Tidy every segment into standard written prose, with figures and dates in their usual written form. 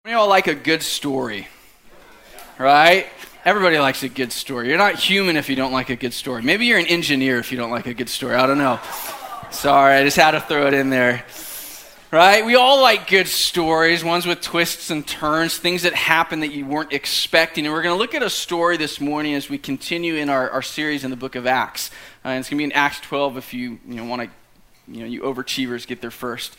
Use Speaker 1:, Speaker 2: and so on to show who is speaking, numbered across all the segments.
Speaker 1: We all like a good story, right? Everybody likes a good story. You're not human if you don't like a good story. Maybe you're an engineer if you don't like a good story. I don't know. Sorry, I just had to throw it in there. Right? We all like good stories, ones with twists and turns, things that happen that you weren't expecting. And we're going to look at a story this morning as we continue in our series in the book of Acts. And it's going to be in Acts 12 if you want to, you overachievers get there first.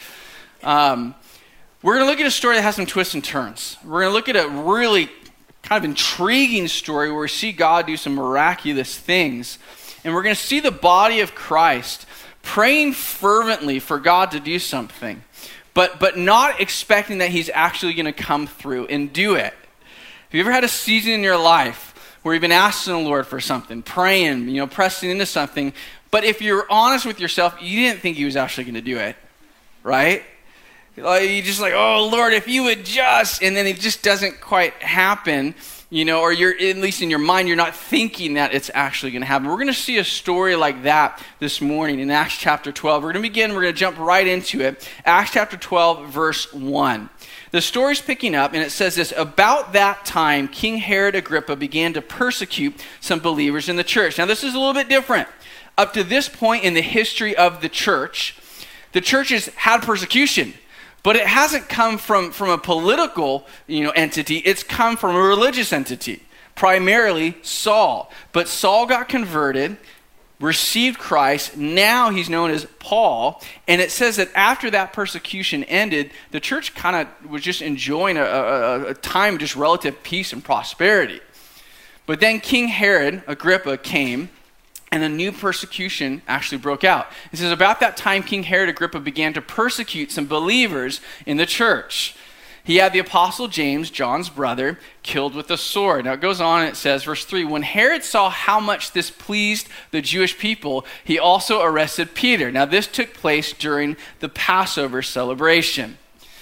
Speaker 1: We're going to look at a story that has some twists and turns. We're going to look at a really kind of intriguing story where we see God do some miraculous things. And we're going to see the body of Christ praying fervently for God to do something, but not expecting that he's actually going to come through and do it. Have you ever had a season in your life where you've been asking the Lord for something, praying, pressing into something, but if you're honest with yourself, you didn't think he was actually going to do it, right? You just like, oh, Lord, if you would just, and then it just doesn't quite happen, or you're, at least in your mind, you're not thinking that it's actually going to happen. We're going to see a story like that this morning in Acts chapter 12. We're going to begin, we're going to jump right into it. Acts chapter 12, verse 1. The story's picking up, and it says this: about that time, King Herod Agrippa began to persecute some believers in the church. Now, this is a little bit different. Up to this point in the history of the church has had persecution. But it hasn't come from a political, entity. It's come from a religious entity, primarily Saul. But Saul got converted, received Christ. Now he's known as Paul. And it says that after that persecution ended, the church kind of was just enjoying a time of just relative peace and prosperity. But then King Herod Agrippa came, and a new persecution actually broke out. It says, about that time, King Herod Agrippa began to persecute some believers in the church. He had the apostle James, John's brother, killed with a sword. Now it goes on and it says, verse 3, when Herod saw how much this pleased the Jewish people, he also arrested Peter. Now this took place during the Passover celebration.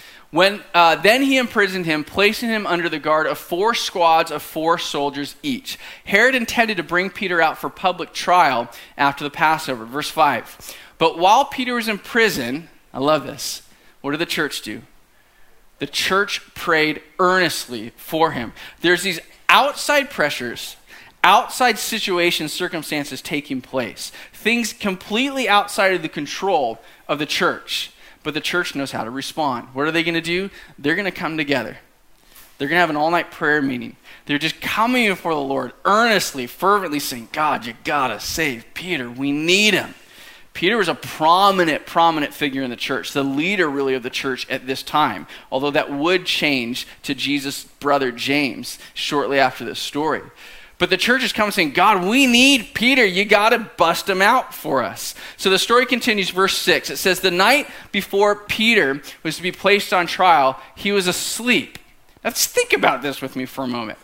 Speaker 1: Then he imprisoned him, placing him under the guard of 4 squads of 4 soldiers each. Herod intended to bring Peter out for public trial after the Passover. Verse 5. But while Peter was in prison, I love this, what did the church do? The church prayed earnestly for him. There's these outside pressures, outside situations, circumstances taking place. Things completely outside of the control of the church. But the church knows how to respond. What are they going to do? They're going to come together. They're going to have an all-night prayer meeting. They're just coming before the Lord earnestly, fervently saying, God, you got to save Peter. We need him. Peter was a prominent figure in the church, the leader really of the church at this time, although that would change to Jesus' brother James shortly after this story. But the church is coming saying, God, we need Peter. You got to bust him out for us. So the story continues, verse 6. It says, the night before Peter was to be placed on trial, he was asleep. Let's think about this with me for a moment.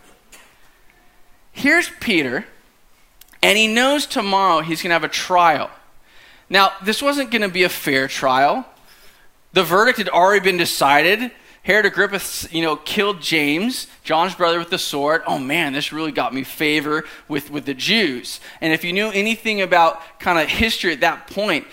Speaker 1: Here's Peter, and he knows tomorrow he's going to have a trial. Now, this wasn't going to be a fair trial. The verdict had already been decided. Herod Agrippa, killed James, John's brother, with the sword. Oh man, this really got me favor with the Jews. And if you knew anything about kind of history at that point,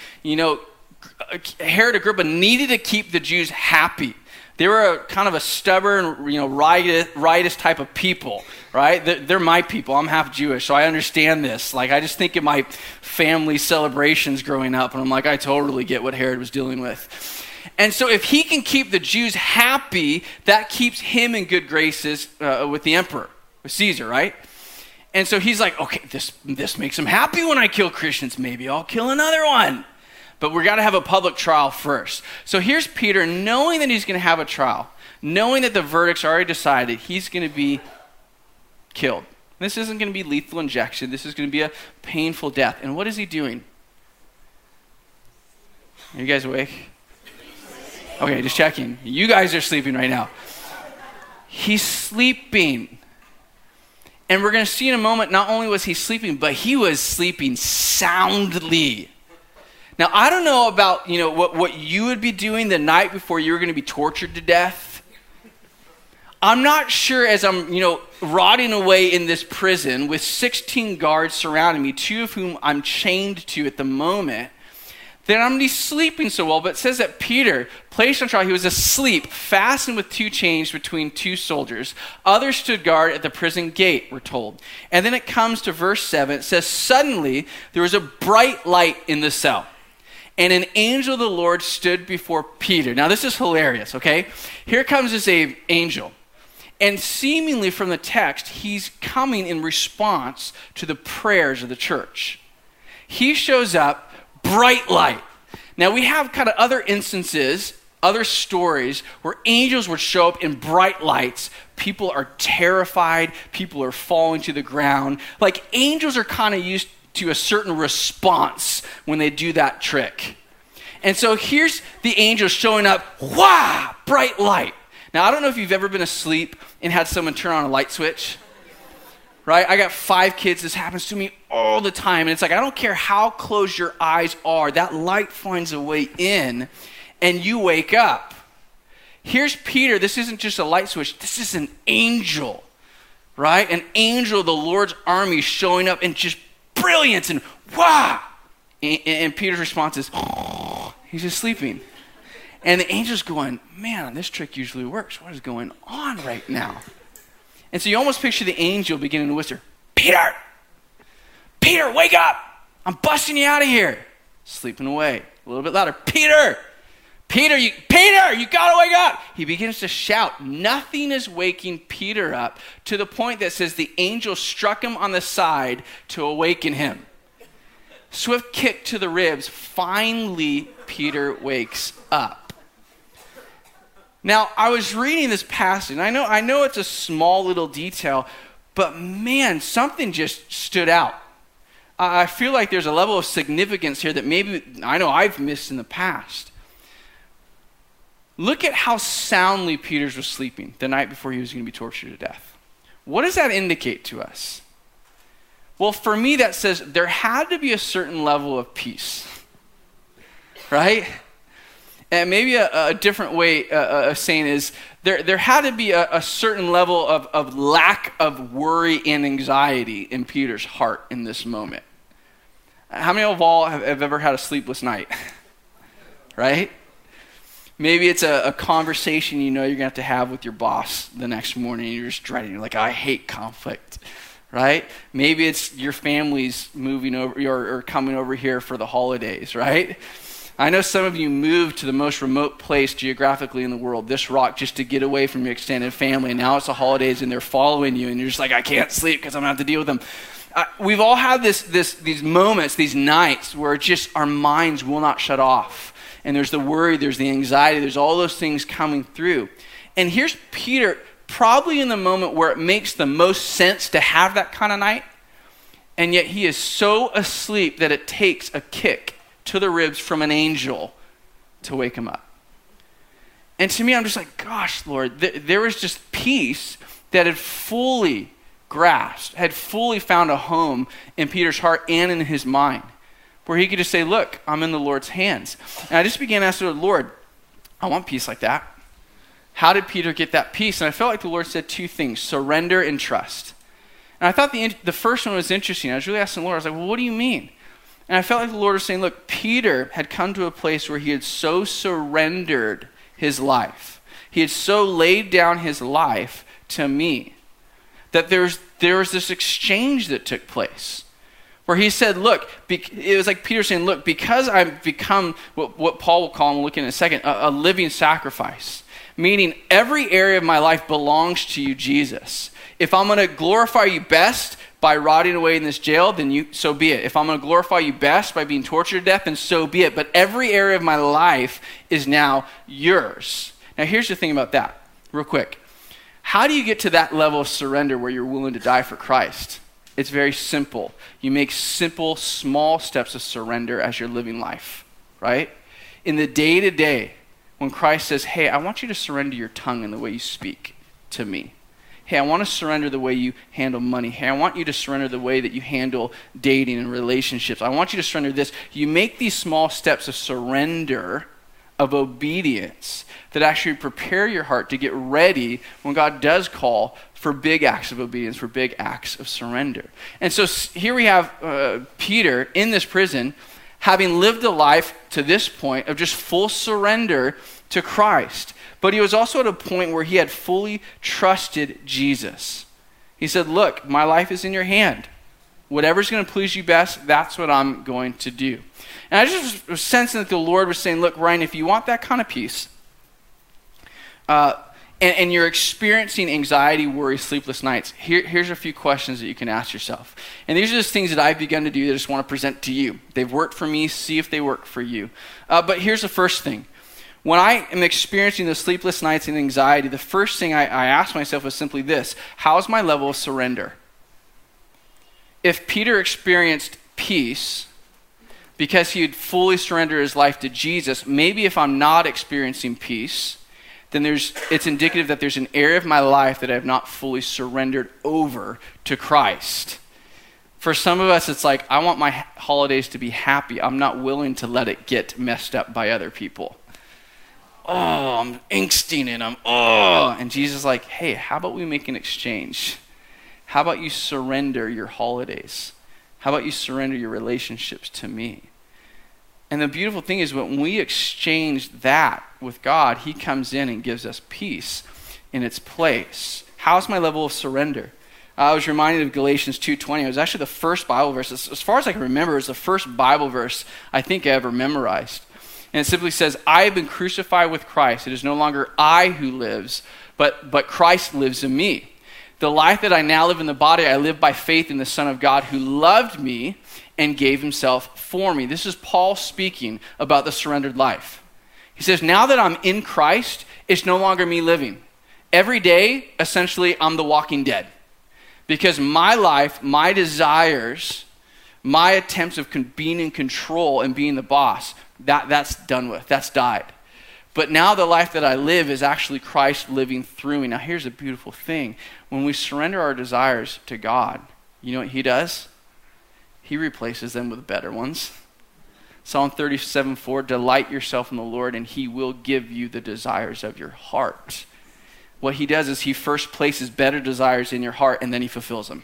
Speaker 1: Herod Agrippa needed to keep the Jews happy. They were kind of a stubborn, riotous type of people, right? They're my people. I'm half Jewish, so I understand this. Like, I just think of my family celebrations growing up, and I'm like, I totally get what Herod was dealing with. And so if he can keep the Jews happy, that keeps him in good graces with the emperor, with Caesar, right? And so he's like, okay, this makes him happy when I kill Christians. Maybe I'll kill another one. But we got to have a public trial first. So here's Peter, knowing that he's going to have a trial, knowing that the verdict's already decided, he's going to be killed. This isn't going to be lethal injection. This is going to be a painful death. And what is he doing? Are you guys awake? Okay, just checking. You guys are sleeping right now. He's sleeping. And we're going to see in a moment, not only was he sleeping, but he was sleeping soundly. Now, I don't know about, what you would be doing the night before you were going to be tortured to death. I'm not sure as I'm, rotting away in this prison with 16 guards surrounding me, 2 of whom I'm chained to at the moment, Then I'm he's sleeping so well, but it says that Peter, placed on trial, he was asleep, fastened with two chains between two soldiers. Others stood guard at the prison gate, we're told. And then it comes to verse 7. It says, suddenly there was a bright light in the cell, and an angel of the Lord stood before Peter. Now this is hilarious, okay? Here comes this angel. And seemingly from the text, he's coming in response to the prayers of the church. He shows up, bright light. Now we have kind of other instances, other stories where angels would show up in bright lights. People are terrified. People are falling to the ground. Like angels are kind of used to a certain response when they do that trick. And so here's the angel showing up, wow, bright light. Now I don't know if you've ever been asleep and had someone turn on a light switch. Right? I got 5 kids. This happens to me all the time. And it's like, I don't care how closed your eyes are. That light finds a way in and you wake up. Here's Peter. This isn't just a light switch. This is an angel, right? An angel of the Lord's army showing up in just brilliance and wow. And Peter's response is, oh, he's just sleeping. And the angel's going, man, this trick usually works. What is going on right now? And so you almost picture the angel beginning to whisper, Peter, Peter, wake up. I'm busting you out of here. Sleeping away. A little bit louder. Peter, you gotta wake up. He begins to shout. Nothing is waking Peter up to the point that says the angel struck him on the side to awaken him. Swift kick to the ribs. Finally, Peter wakes up. Now, I was reading this passage, and I know it's a small little detail, but man, something just stood out. I feel like there's a level of significance here that maybe I know I've missed in the past. Look at how soundly Peter was sleeping the night before he was going to be tortured to death. What does that indicate to us? Well, for me, that says there had to be a certain level of peace, right? And maybe a different way of saying is there had to be a certain level of lack of worry and anxiety in Peter's heart in this moment. How many of all have ever had a sleepless night? Right? Maybe it's a conversation you know you're going to have with your boss the next morning and you're just dreading. You're like, I hate conflict. Right? Maybe it's your family's moving over or coming over here for the holidays, right? I know some of you moved to the most remote place geographically in the world, this rock, just to get away from your extended family. And now it's the holidays and they're following you and you're just like, I can't sleep because I'm going to have to deal with them. We've all had these moments, these nights where just our minds will not shut off. And there's the worry, there's the anxiety, there's all those things coming through. And here's Peter, probably in the moment where it makes the most sense to have that kind of night. And yet he is so asleep that it takes a kick to the ribs from an angel to wake him up. And to me, I'm just like, gosh, Lord, there was just peace that had fully grasped, had fully found a home in Peter's heart and in his mind, where he could just say, look, I'm in the Lord's hands. And I just began to ask the Lord, I want peace like that. How did Peter get that peace? And I felt like the Lord said 2 things, surrender and trust. And I thought the first one was interesting. I was really asking the Lord, I was like, well, what do you mean? And I felt like the Lord was saying, look, Peter had come to a place where he had so surrendered his life. He had so laid down his life to me that there was this exchange that took place where he said, look, it was like Peter saying, look, because I've become what Paul will call, and we'll look in a second, a living sacrifice, meaning every area of my life belongs to you, Jesus. If I'm going to glorify you best by rotting away in this jail, then so be it. If I'm going to glorify you best by being tortured to death, then so be it. But every area of my life is now yours. Now here's the thing about that, real quick. How do you get to that level of surrender where you're willing to die for Christ? It's very simple. You make simple, small steps of surrender as you're living life, right? In the day-to-day, when Christ says, hey, I want you to surrender your tongue and the way you speak to me. Hey, I want to surrender the way you handle money. Hey, I want you to surrender the way that you handle dating and relationships. I want you to surrender this. You make these small steps of surrender, of obedience, that actually prepare your heart to get ready when God does call for big acts of obedience, for big acts of surrender. And so here we have Peter in this prison having lived a life to this point of just full surrender to Christ. But he was also at a point where he had fully trusted Jesus. He said, look, my life is in your hand. Whatever's going to please you best, that's what I'm going to do. And I just was sensing that the Lord was saying, look, Ryan, if you want that kind of peace, and you're experiencing anxiety, worry, sleepless nights, here's a few questions that you can ask yourself. And these are just things that I've begun to do that I just want to present to you. They've worked for me. See if they work for you. But here's the first thing. When I am experiencing the sleepless nights and anxiety, the first thing I ask myself is simply this: how's my level of surrender? If Peter experienced peace because he had fully surrendered his life to Jesus, maybe if I'm not experiencing peace, then it's indicative that there's an area of my life that I have not fully surrendered over to Christ. For some of us, it's like, I want my holidays to be happy. I'm not willing to let it get messed up by other people. Oh, I'm angsting and and Jesus is like, hey, how about we make an exchange? How about you surrender your holidays? How about you surrender your relationships to me? And the beautiful thing is when we exchange that with God, he comes in and gives us peace in its place. How's my level of surrender? I was reminded of Galatians 2:20. It was actually the first Bible verse. As far as I can remember, it was the first Bible verse I think I ever memorized. And it simply says, I have been crucified with Christ. It is no longer I who lives, but Christ lives in me. The life that I now live in the body, I live by faith in the Son of God who loved me and gave himself for me. This is Paul speaking about the surrendered life. He says, now that I'm in Christ, it's no longer me living. Every day, essentially, I'm the walking dead. Because my life, my desires, my attempts of being in control and being the boss, that's done with. That's died. But now the life that I live is actually Christ living through me. Now here's a beautiful thing. When we surrender our desires to God, you know what he does? He replaces them with better ones. Psalm 37:4, delight yourself in the Lord and he will give you the desires of your heart. What he does is he first places better desires in your heart and then he fulfills them.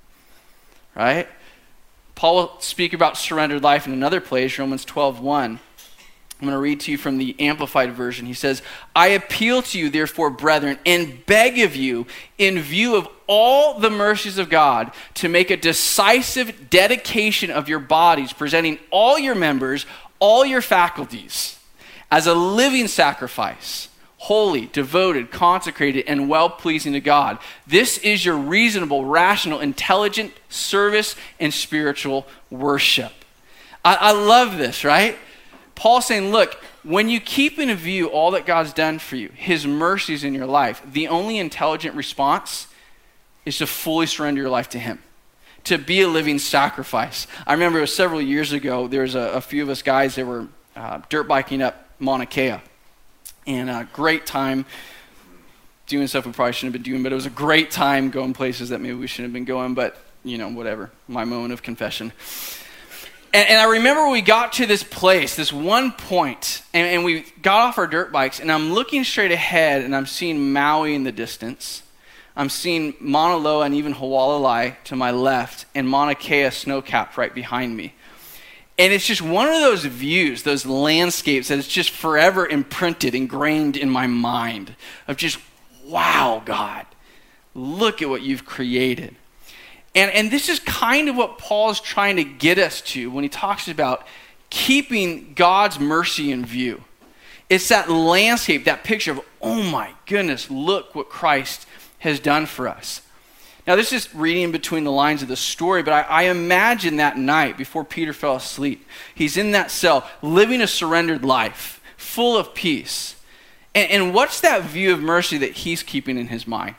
Speaker 1: Right? Paul will speak about surrendered life in another place, Romans 12:1. I'm going to read to you from the Amplified Version. He says, I appeal to you, therefore, brethren, and beg of you, in view of all the mercies of God, to make a decisive dedication of your bodies, presenting all your members, all your faculties, as a living sacrifice, holy, devoted, consecrated, and well-pleasing to God. This is your reasonable, rational, intelligent service and spiritual worship. I love this, right? Paul's saying, look, when you keep in view all that God's done for you, his mercies in your life, the only intelligent response is to fully surrender your life to him, to be a living sacrifice. I remember it was several years ago, there was a few of us guys that were dirt biking up Mauna Kea. And a great time doing stuff we probably shouldn't have been doing, but it was a great time going places that maybe we shouldn't have been going, but, you know, whatever. My moment of confession. And I remember we got to this place, this one point, and we got off our dirt bikes, and I'm looking straight ahead, and I'm seeing Maui in the distance. I'm seeing Mauna Loa and even Hualalai to my left, and Mauna Kea snow-capped right behind me. And it's just one of those views, those landscapes that is just forever imprinted, ingrained in my mind of just, wow, God, look at what you've created. And this is kind of what Paul is trying to get us to when he talks about keeping God's mercy in view. It's that landscape, that picture of, oh my goodness, look what Christ has done for us. Now, this is reading between the lines of the story, but I imagine that night before Peter fell asleep, he's in that cell, living a surrendered life, full of peace. And what's that view of mercy that he's keeping in his mind?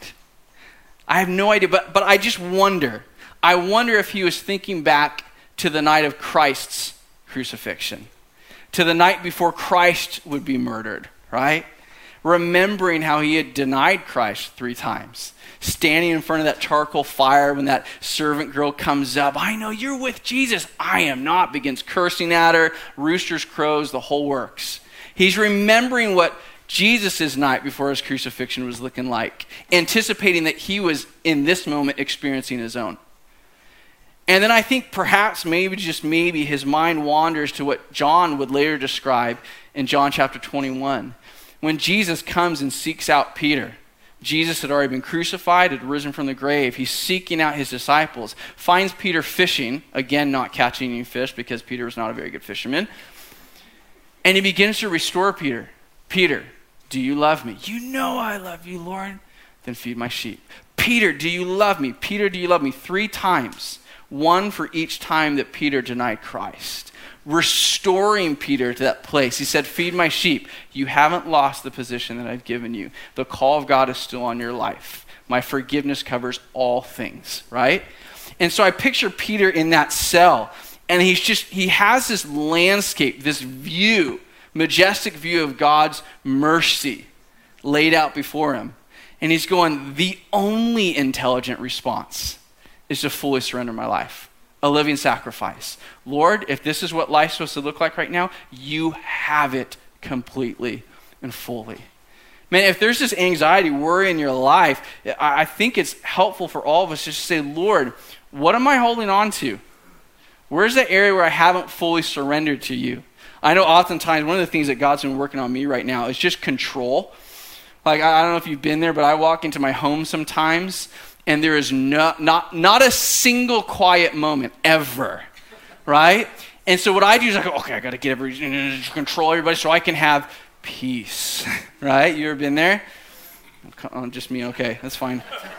Speaker 1: I have no idea, but I just wonder. I wonder if he was thinking back to the night of Christ's crucifixion, to the night before Christ would be murdered, right? Remembering how he had denied Christ 3 times. Standing in front of that charcoal fire when that servant girl comes up. I know you're with Jesus. I am not. Begins cursing at her. Roosters crows, the whole works. He's remembering what Jesus' night before his crucifixion was looking like. Anticipating that he was in this moment experiencing his own. And then I think perhaps, maybe, just maybe, his mind wanders to what John would later describe in John chapter 21. When Jesus comes and seeks out Peter, Jesus had already been crucified, had risen from the grave. He's seeking out his disciples, finds Peter fishing, again, not catching any fish because Peter was not a very good fisherman. And he begins to restore Peter. Peter, do you love me? You know I love you, Lord. Then feed my sheep. Peter, do you love me? Peter, do you love me? 3 times. One for each time that Peter denied Christ. Restoring Peter to that place. He said, feed my sheep. You haven't lost the position that I've given you. The call of God is still on your life. My forgiveness covers all things, right? And so I picture Peter in that cell, and he has this landscape, this view, majestic view of God's mercy laid out before him. And he's going, the only intelligent response is to fully surrender my life. A living sacrifice. Lord, if this is what life's supposed to look like right now, you have it completely and fully. Man, if there's this anxiety, worry in your life, I think it's helpful for all of us just to say, Lord, what am I holding on to? Where's that area where I haven't fully surrendered to you? I know oftentimes one of the things that God's been working on me right now is just control. Like, I don't know if you've been there, but I walk into my home sometimes and there is not a single quiet moment ever, right? And so what I do is I go, okay, I got to control everybody so I can have peace, right? You ever been there? Oh, just me, okay, that's fine.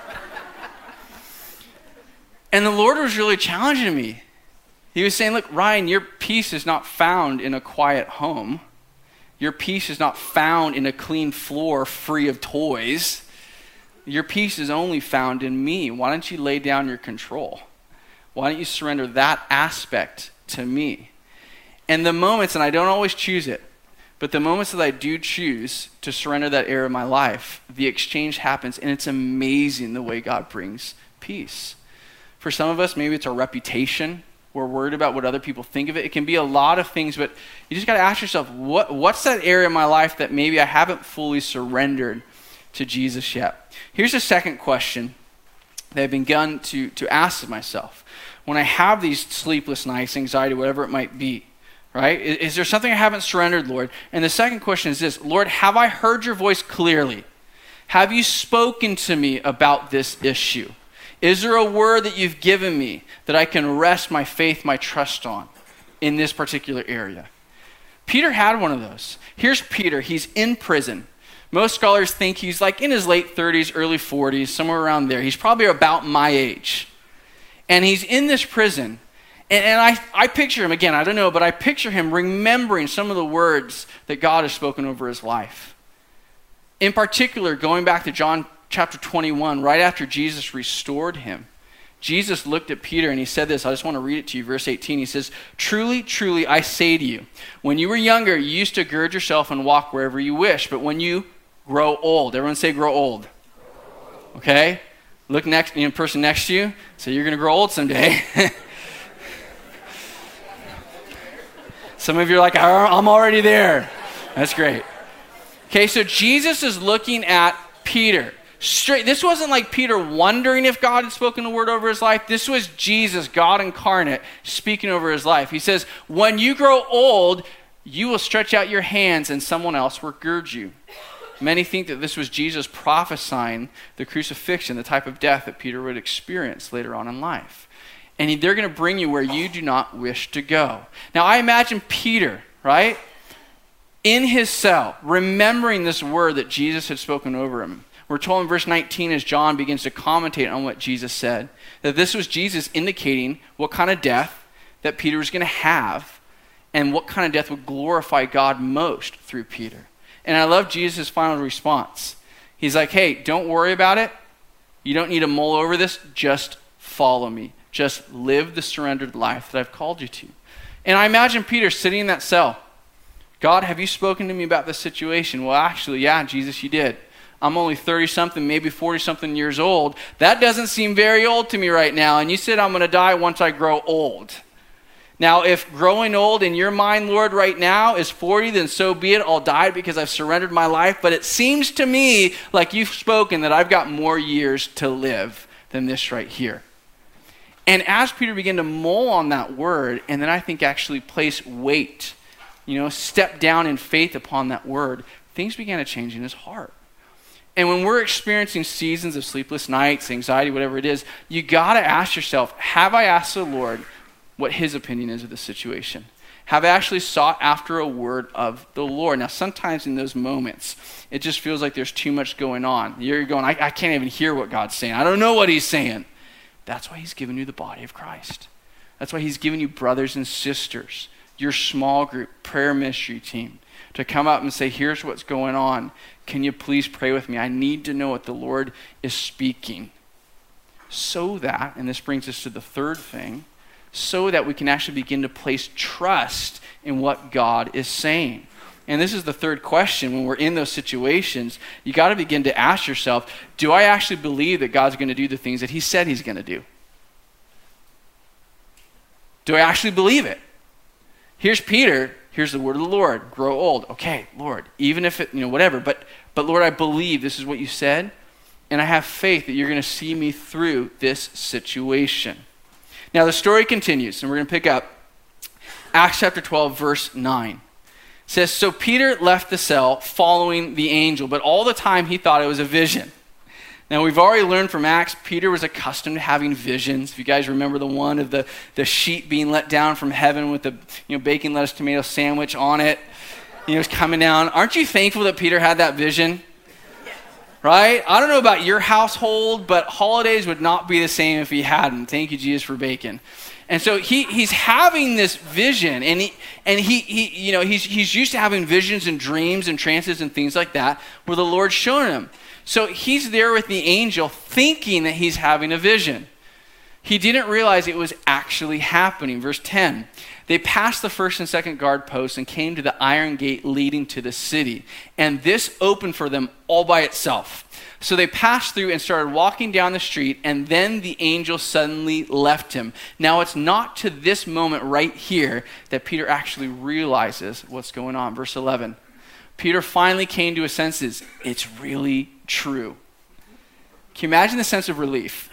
Speaker 1: And the Lord was really challenging me. He was saying, look, Ryan, your peace is not found in a quiet home. Your peace is not found in a clean floor free of toys. Your peace is only found in me. Why don't you lay down your control? Why don't you surrender that aspect to me? And the moments, and I don't always choose it, but the moments that I do choose to surrender that area of my life, the exchange happens, and it's amazing the way God brings peace. For some of us, maybe it's our reputation. We're worried about what other people think of it. It can be a lot of things, but you just got to ask yourself, what's that area of my life that maybe I haven't fully surrendered to Jesus yet? Here's a second question that I've begun to ask myself. When I have these sleepless nights, anxiety, whatever it might be, right? Is there something I haven't surrendered, Lord? And the second question is this: Lord, have I heard your voice clearly? Have you spoken to me about this issue? Is there a word that you've given me that I can rest my faith, my trust on in this particular area? Peter had one of those. Here's Peter. He's in prison. Most scholars think he's like in his late 30s, early 40s, somewhere around there. He's probably about my age. And he's in this prison. And I picture him, again, I don't know, but I picture him remembering some of the words that God has spoken over his life. In particular, going back to John chapter 21, right after Jesus restored him, Jesus looked at Peter and he said this. I just want to read it to you. Verse 18, he says, truly, truly, I say to you, when you were younger, you used to gird yourself and walk wherever you wish. But when you grow old, everyone say grow old. Okay? Look next, person next to you. So you're going to grow old someday. Some of you are like, I'm already there. That's great. Okay, so Jesus is looking at Peter. This wasn't like Peter wondering if God had spoken a word over his life. This was Jesus, God incarnate, speaking over his life. He says, when you grow old, you will stretch out your hands and someone else will gird you. Many think that this was Jesus prophesying the crucifixion, the type of death that Peter would experience later on in life. And they're going to bring you where you do not wish to go. Now, I imagine Peter, right, in his cell, remembering this word that Jesus had spoken over him. We're told in verse 19, as John begins to commentate on what Jesus said, that this was Jesus indicating what kind of death that Peter was going to have and what kind of death would glorify God most through Peter. And I love Jesus' final response. He's like, hey, don't worry about it. You don't need to mull over this. Just follow me. Just live the surrendered life that I've called you to. And I imagine Peter sitting in that cell. God, have you spoken to me about this situation? Well, actually, yeah, Jesus, you did. I'm only 30-something, maybe 40-something years old. That doesn't seem very old to me right now. And you said I'm going to die once I grow old. Now, if growing old in your mind, Lord, right now is 40, then so be it. I'll die because I've surrendered my life. But it seems to me like you've spoken that I've got more years to live than this right here. And as Peter began to mull on that word, and then I think actually place weight, step down in faith upon that word, things began to change in his heart. And when we're experiencing seasons of sleepless nights, anxiety, whatever it is, you got to ask yourself, have I asked the Lord what his opinion is of the situation? Have I actually sought after a word of the Lord? Now, sometimes in those moments, it just feels like there's too much going on. You're going, I can't even hear what God's saying. I don't know what he's saying. That's why he's given you the body of Christ. That's why he's given you brothers and sisters, your small group, prayer ministry team, to come up and say, here's what's going on. Can you please pray with me? I need to know what the Lord is speaking. So that, and this brings us to the third thing, so that we can actually begin to place trust in what God is saying. And this is the third question. When we're in those situations, you got to begin to ask yourself, do I actually believe that God's going to do the things that he said he's going to do? Do I actually believe it? Here's Peter. Here's the word of the Lord. Grow old. Okay, Lord, even if it, whatever. But Lord, I believe this is what you said. And I have faith that you're going to see me through this situation. Now the story continues, and we're going to pick up Acts chapter 12, verse 9. It says, so Peter left the cell following the angel, but all the time he thought it was a vision. Now we've already learned from Acts, Peter was accustomed to having visions. If you guys remember the one of the sheet being let down from heaven with the bacon, lettuce, tomato sandwich on it. It was coming down. Aren't you thankful that Peter had that vision? Right? I don't know about your household, but holidays would not be the same if he hadn't. Thank you, Jesus, for bacon. And so he's having this vision, and he's used to having visions and dreams and trances and things like that, where the Lord's showing him. So he's there with the angel, thinking that he's having a vision. He didn't realize it was actually happening. Verse 10. They passed the first and second guard posts and came to the iron gate leading to the city. And this opened for them all by itself. So they passed through and started walking down the street, and then the angel suddenly left him. Now it's not to this moment right here that Peter actually realizes what's going on. Verse 11. Peter finally came to his senses. It's really true. Can you imagine the sense of relief?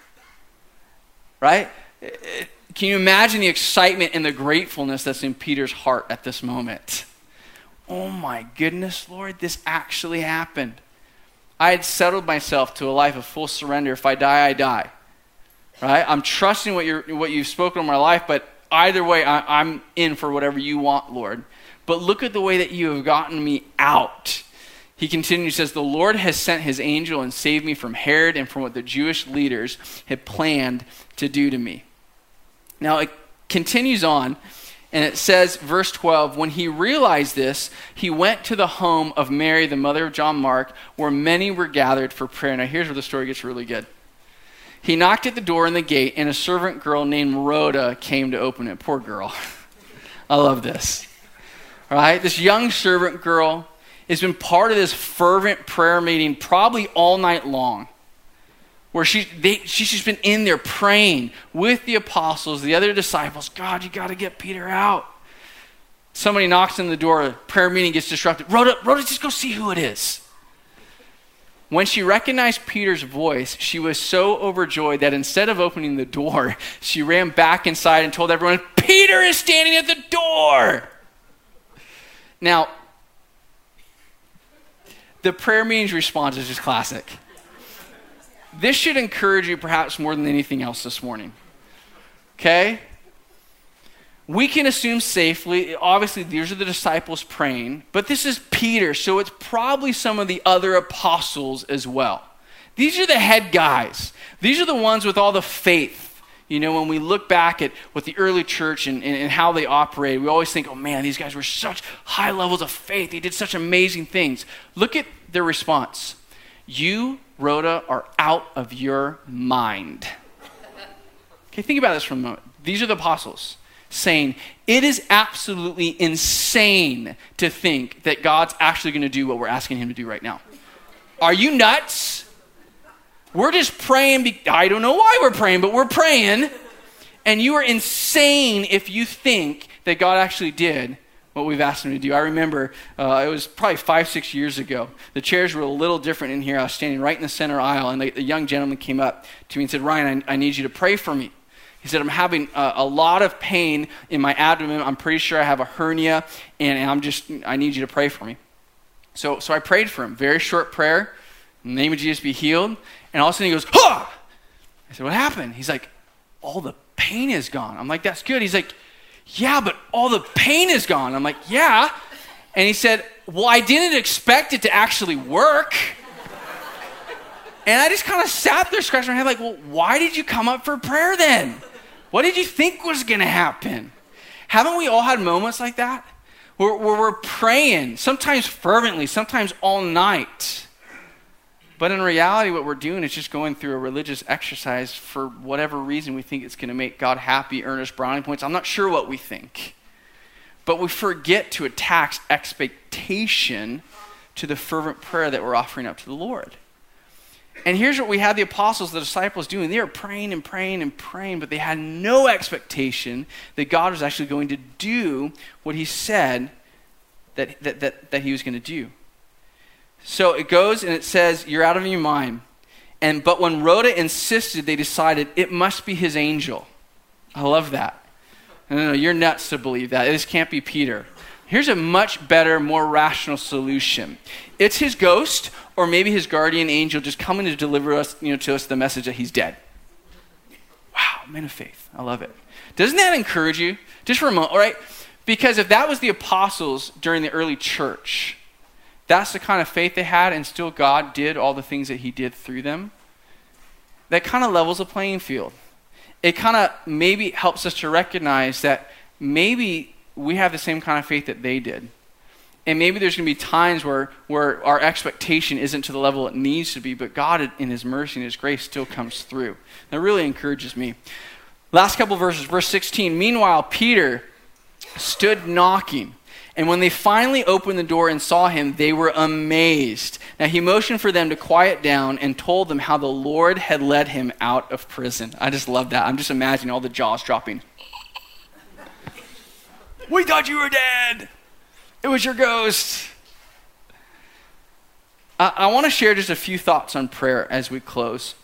Speaker 1: Right? Can you imagine the excitement and the gratefulness that's in Peter's heart at this moment? Oh my goodness, Lord, this actually happened. I had settled myself to a life of full surrender. If I die, I die. Right? I'm trusting what you've spoken in my life, but either way, I'm in for whatever you want, Lord. But look at the way that you have gotten me out. He continues, says, the Lord has sent his angel and saved me from Herod and from what the Jewish leaders had planned to do to me. Now it continues on, and it says, verse 12, when he realized this, he went to the home of Mary, the mother of John Mark, where many were gathered for prayer. Now here's where the story gets really good. He knocked at the door in the gate, and a servant girl named Rhoda came to open it. Poor girl. I love this. All right, this young servant girl has been part of this fervent prayer meeting probably all night long, where she's just been in there praying with the apostles, the other disciples. God, you got to get Peter out. Somebody knocks on the door, prayer meeting gets disrupted. Rhoda, just go see who it is. When she recognized Peter's voice, she was so overjoyed that instead of opening the door, she ran back inside and told everyone, Peter is standing at the door. Now, the prayer meeting's response is just classic. This should encourage you perhaps more than anything else this morning. Okay? We can assume safely, obviously these are the disciples praying, but this is Peter, so it's probably some of the other apostles as well. These are the head guys. These are the ones with all the faith. When we look back at what the early church and how they operated, we always think, oh man, these guys were such high levels of faith. They did such amazing things. Look at their response. You, Rhoda, are out of your mind. Okay, think about this for a moment. These are the apostles saying, it is absolutely insane to think that God's actually going to do what we're asking him to do right now. Are you nuts? We're just praying. I don't know why we're praying, but we're praying. And you are insane if you think that God actually did what we've asked him to do. I remember it was probably 5-6 years ago. The chairs were a little different in here. I was standing right in the center aisle, and the young gentleman came up to me and said, Ryan, I need you to pray for me. He said, I'm having a lot of pain in my abdomen. I'm pretty sure I have a hernia, and I need you to pray for me. So I prayed for him. Very short prayer. In the name of Jesus, be healed. And all of a sudden he goes, "Ha!" I said, what happened? He's like, all the pain is gone. I'm like, that's good. He's like, yeah, but all the pain is gone. I'm like, yeah. And he said, well, I didn't expect it to actually work. And I just kind of sat there scratching my head like, well, why did you come up for prayer then? What did you think was going to happen? Haven't we all had moments like that? Where we're praying, sometimes fervently, sometimes all night. But in reality, what we're doing is just going through a religious exercise for whatever reason we think it's going to make God happy, earn us brownie points. I'm not sure what we think. But we forget to attach expectation to the fervent prayer that we're offering up to the Lord. And here's what we had the apostles, the disciples doing. They were praying and praying and praying, but they had no expectation that God was actually going to do what he said that he was going to do. So it goes and it says, you're out of your mind. But when Rhoda insisted, they decided it must be his angel. I love that. No, you're nuts to believe that. This can't be Peter. Here's a much better, more rational solution. It's his ghost, or maybe his guardian angel just coming to deliver us, to us the message that he's dead. Wow, man of faith. I love it. Doesn't that encourage you? Just for a moment, all right? Because if that was the apostles during the early church, that's the kind of faith they had, and still God did all the things that he did through them, that kind of levels the playing field. It kind of maybe helps us to recognize that maybe we have the same kind of faith that they did. And maybe there's going to be times where our expectation isn't to the level it needs to be, but God in his mercy and his grace still comes through. That really encourages me. Last couple verses, verse 16. Meanwhile, Peter stood knocking. And when they finally opened the door and saw him, they were amazed. Now he motioned for them to quiet down and told them how the Lord had led him out of prison. I just love that. I'm just imagining all the jaws dropping. We thought you were dead. It was your ghost. I want to share just a few thoughts on prayer as we close.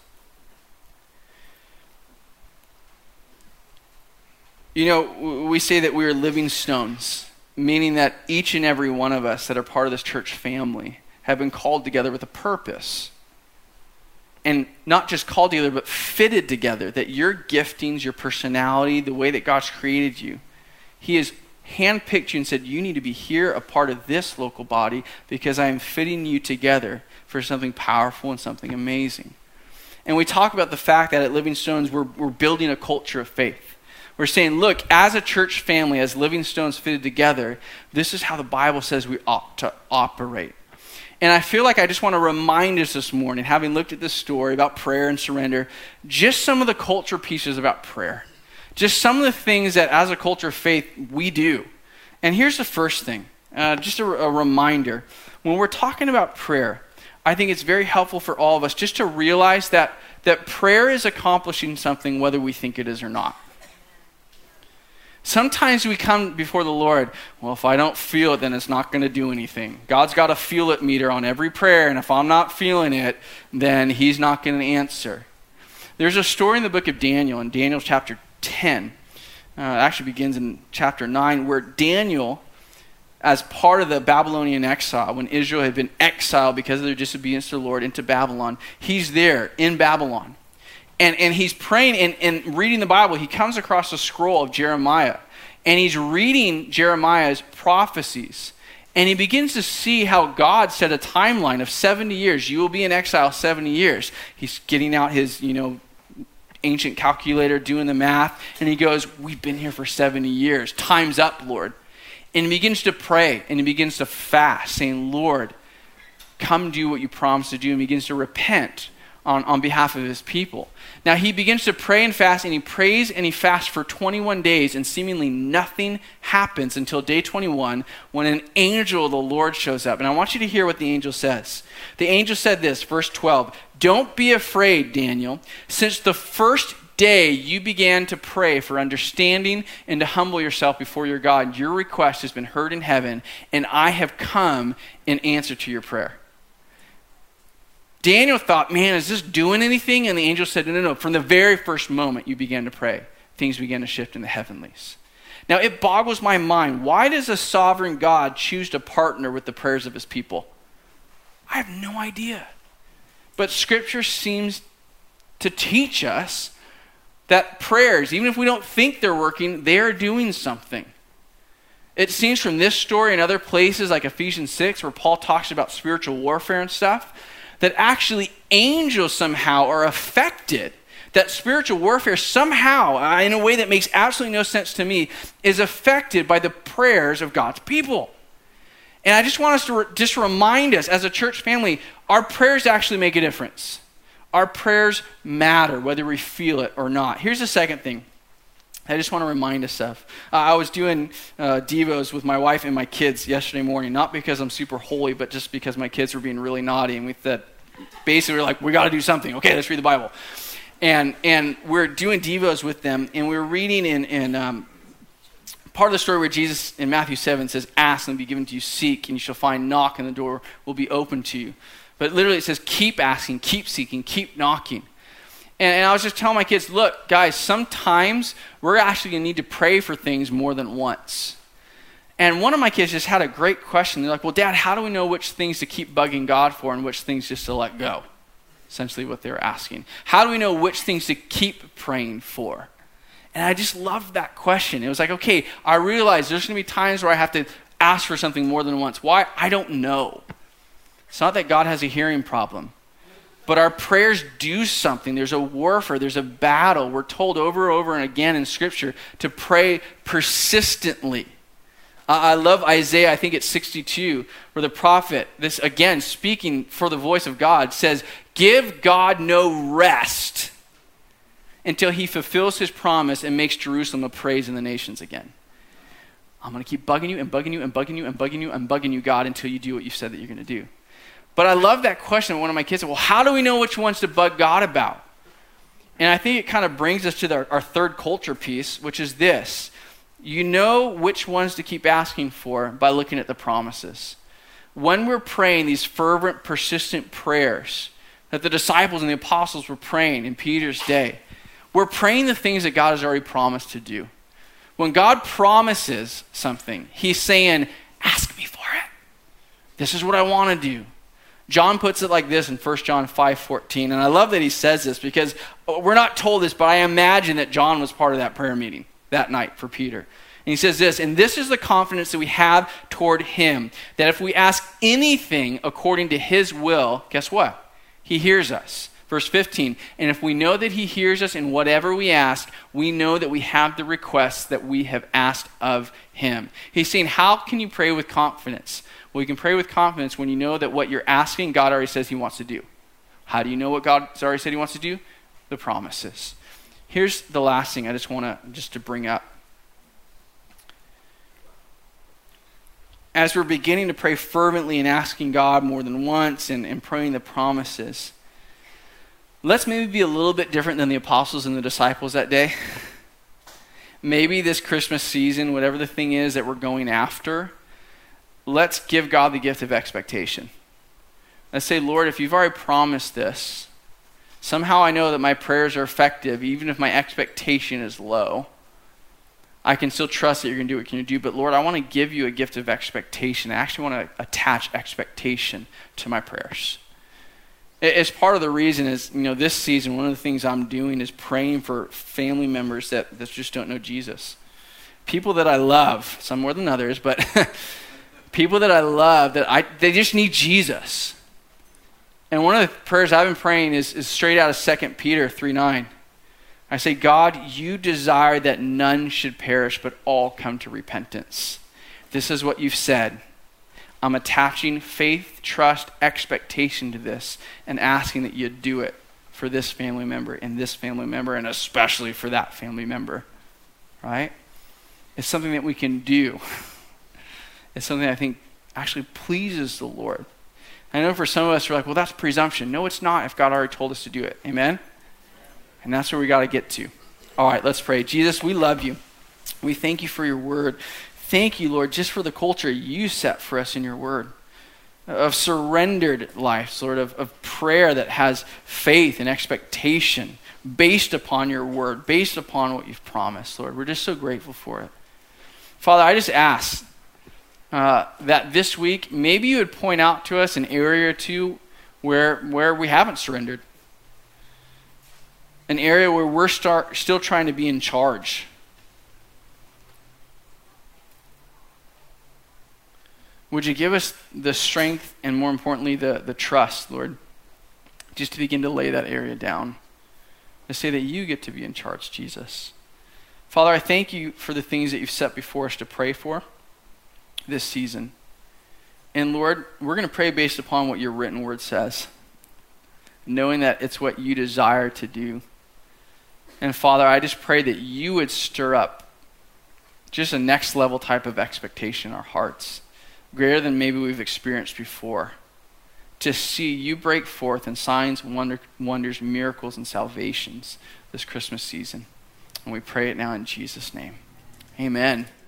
Speaker 1: We say that we are living stones, meaning that each and every one of us that are part of this church family have been called together with a purpose. And not just called together, but fitted together, that your giftings, your personality, the way that God's created you, he has handpicked you and said, you need to be here, a part of this local body, because I am fitting you together for something powerful and something amazing. And we talk about the fact that at Living Stones, we're building a culture of faith. We're saying, look, as a church family, as Living Stones fitted together, this is how the Bible says we ought to operate. And I feel like I just want to remind us this morning, having looked at this story about prayer and surrender, just some of the culture pieces about prayer. Just some of the things that as a culture of faith we do. And here's the first thing, just a reminder. When we're talking about prayer, I think it's very helpful for all of us just to realize that prayer is accomplishing something whether we think it is or not. Sometimes we come before the Lord, well, if I don't feel it, then it's not going to do anything. God's got a feel it meter on every prayer, and if I'm not feeling it, then he's not going to answer. There's a story in the book of Daniel, in Daniel chapter 10. It actually begins in chapter 9, where Daniel, as part of the Babylonian exile, when Israel had been exiled because of their disobedience to the Lord into Babylon, he's there in Babylon. And he's praying and reading the Bible. He comes across a scroll of Jeremiah. And he's reading Jeremiah's prophecies. And he begins to see how God set a timeline of 70 years. You will be in exile 70 years. He's getting out his, ancient calculator, doing the math. And he goes, we've been here for 70 years. Time's up, Lord. And he begins to pray. And he begins to fast, saying, Lord, come do what you promised to do. And he begins to repent on behalf of his people. Now he begins to pray and fast, and he prays and he fasts for 21 days, and seemingly nothing happens until day 21 when an angel of the Lord shows up. And I want you to hear what the angel says. The angel said this, verse 12, "Don't be afraid, Daniel. Since the first day you began to pray for understanding and to humble yourself before your God, your request has been heard in heaven, and I have come in answer to your prayer." Daniel thought, man, is this doing anything? And the angel said, no. From the very first moment you began to pray, things began to shift in the heavenlies. Now, it boggles my mind. Why does a sovereign God choose to partner with the prayers of his people? I have no idea. But Scripture seems to teach us that prayers, even if we don't think they're working, they are doing something. It seems from this story and other places like Ephesians 6, where Paul talks about spiritual warfare and stuff, that actually angels somehow are affected. That spiritual warfare somehow, in a way that makes absolutely no sense to me, is affected by the prayers of God's people. And I just want us to just remind us as a church family, our prayers actually make a difference. Our prayers matter, whether we feel it or not. Here's the second thing I just want to remind us of. I was doing devos with my wife and my kids yesterday morning, not because I'm super holy, but just because my kids were being really naughty. And we thought, basically, we're like, we got to do something. Okay, let's read the Bible. And we're doing devos with them, and we're reading in part of the story where Jesus in Matthew 7 says, ask and it'll be given to you, seek and you shall find, knock and the door will be open to you. But literally it says, keep asking, keep seeking, keep knocking. And I was just telling my kids, look, guys, sometimes we're actually going to need to pray for things more than once. And one of my kids just had a great question. They're like, well, Dad, how do we know which things to keep bugging God for and which things just to let go? Essentially what they were asking. How do we know which things to keep praying for? And I just loved that question. It was like, okay, I realize there's going to be times where I have to ask for something more than once. Why? I don't know. It's not that God has a hearing problem. But our prayers do something. There's a warfare. There's a battle. We're told over and over and again in Scripture to pray persistently. I love Isaiah, I think it's 62, where the prophet, this again, speaking for the voice of God, says, give God no rest until he fulfills his promise and makes Jerusalem a praise in the nations again. I'm going to keep bugging you and bugging you and bugging you and bugging you and bugging you, God, until you do what you said that you're going to do. But I love that question. One of my kids said, well, how do we know which ones to bug God about? And I think it kind of brings us to our third culture piece, which is this. You know which ones to keep asking for by looking at the promises. When we're praying these fervent, persistent prayers that the disciples and the apostles were praying in Peter's day, we're praying the things that God has already promised to do. When God promises something, he's saying, ask me for it. This is what I want to do. John puts it like this in 1 John 5:14, and I love that he says this because we're not told this, but I imagine that John was part of that prayer meeting that night for Peter. And he says this, and this is the confidence that we have toward him, that if we ask anything according to his will, guess what? He hears us. Verse 15, and if we know that he hears us in whatever we ask, we know that we have the requests that we have asked of him. He's saying, how can you pray with confidence? Well, you can pray with confidence when you know that what you're asking, God already says he wants to do. How do you know what God's already said he wants to do? The promises. Here's the last thing I just want to bring up. As we're beginning to pray fervently and asking God more than once and praying the promises, let's maybe be a little bit different than the apostles and the disciples that day. Maybe this Christmas season, whatever the thing is that we're going after, let's give God the gift of expectation. Let's say, Lord, if you've already promised this, somehow I know that my prayers are effective, even if my expectation is low. I can still trust that you're going to do what you're going to do, but Lord, I want to give you a gift of expectation. I actually want to attach expectation to my prayers. It's part of the reason is, this season, one of the things I'm doing is praying for family members that just don't know Jesus. People that I love, some more than others, but people that I love, they just need Jesus. And one of the prayers I've been praying is straight out of 2 Peter 3:9. I say, God, you desire that none should perish, but all come to repentance. This is what you've said. I'm attaching faith, trust, expectation to this and asking that you do it for this family member and this family member and especially for that family member, right? It's something that we can do. It's something I think actually pleases the Lord. I know for some of us, we're like, well, that's presumption. No, it's not if God already told us to do it. Amen? And that's where we got to get to. All right, let's pray. Jesus, we love you. We thank you for your word. Thank you, Lord, just for the culture you set for us in your word. Of surrendered lives, Lord, of prayer that has faith and expectation based upon your word, based upon what you've promised, Lord. We're just so grateful for it. Father, I just ask that this week, maybe you would point out to us an area or two where we haven't surrendered. An area where we're still trying to be in charge. Would you give us the strength and, more importantly, the trust, Lord, just to begin to lay that area down. To say that you get to be in charge, Jesus. Father, I thank you for the things that you've set before us to pray for this season. And Lord, we're going to pray based upon what your written word says, knowing that it's what you desire to do. And Father, I just pray that you would stir up just a next level type of expectation in our hearts, greater than maybe we've experienced before, to see you break forth in signs, wonders, miracles, and salvations this Christmas season. And we pray it now in Jesus' name. Amen.